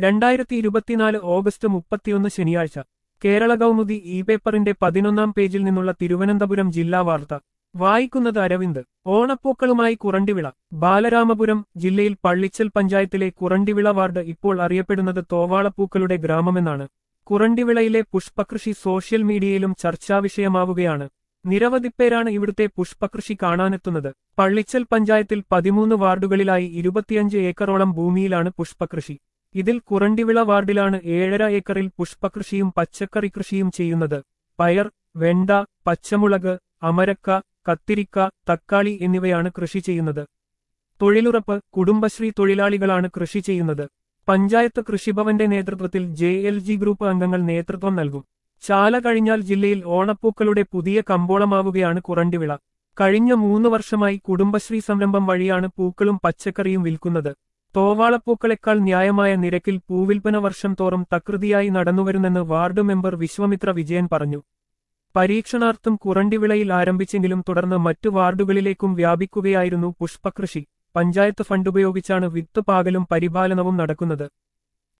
2024 August 31 ശനിയാഴ്ച Kerala Kaumudi E പേപ്പറിന്റെ 11-ാം പേജിൽ നിന്നുള്ള തിരുവനന്തപുരം ജില്ലാ വാർത്ത വായിക്കുന്നത് അരവിന്ദ്. ഓണപ്പൂക്കളുമായി കുറണ്ടിവിള. ബാലരാമപുരം ജില്ലയിൽ പള്ളിച്ചൽ പഞ്ചായത്തിലെ കുറണ്ടിവിള വാർഡ് ഇപ്പോൾ അറിയപ്പെടുന്നത് തോവാളപ്പൂക്കളുടെ ഗ്രാമമെന്നാണ്. കുറണ്ടിവിളയിലെ പുഷ്പകൃഷി സോഷ്യൽ മീഡിയയിലും ചർച്ചാവിഷയമാവുകയാണ്. നിരവധി പേരാണ് ഇവിടുത്തെ പുഷ്പകൃഷി കാണാനെത്തുന്നത്. പള്ളിച്ചൽ പഞ്ചായത്തിൽ 13 വാർഡുകളിലായി 25 ഏക്കറോളം ഭൂമിയിലാണ് പുഷ്പകൃഷി. ഇതിൽ കുറണ്ടിവിള വാർഡിലാണ് 7.5 ഏക്കറിൽ പുഷ്പകൃഷിയും പച്ചക്കറി കൃഷിയും ചെയ്യുന്നത്. പയർ, വെണ്ട, പച്ചമുളക്, അമരക്ക, കത്തിരിക്ക, തക്കാളി എന്നിവയാണ് കൃഷി ചെയ്യുന്നത്. തൊഴിലുറപ്പ്, കുടുംബശ്രീ തൊഴിലാളികളാണ് കൃഷി ചെയ്യുന്നത്. പഞ്ചായത്ത് കൃഷിഭവന്റെ നേതൃത്വത്തിൽ JLG ഗ്രൂപ്പ് അംഗങ്ങൾ നേതൃത്വം നൽകും. ചാല കഴിഞ്ഞാൽ ജില്ലയിൽ ഓണപ്പൂക്കളുടെ പുതിയ കമ്പോളമാവുകയാണ് കുറണ്ടിവിള. കഴിഞ്ഞ 3 വർഷമായി കുടുംബശ്രീ സംരംഭം വഴിയാണ് പൂക്കളും പച്ചക്കറിയും വിൽക്കുന്നത്. തോവാളപ്പൂക്കളെക്കാൾ ന്യായമായ നിരക്കിൽ പൂവിൽപ്പന വർഷം തോറും തകൃതിയായി നടന്നുവരുന്നെന്ന് വാർഡ് മെമ്പർ വിശ്വമിത്ര വിജയൻ പറഞ്ഞു. പരീക്ഷണാർത്ഥം കുറണ്ടിവിളയിൽ ആരംഭിച്ചെങ്കിലും തുടർന്ന് മറ്റു വാർഡുകളിലേക്കും വ്യാപിക്കുകയായിരുന്നു പുഷ്പകൃഷി. പഞ്ചായത്ത് ഫണ്ടുപയോഗിച്ചാണ് വിത്ത് പാകലും പരിപാലനവും നടക്കുന്നത്.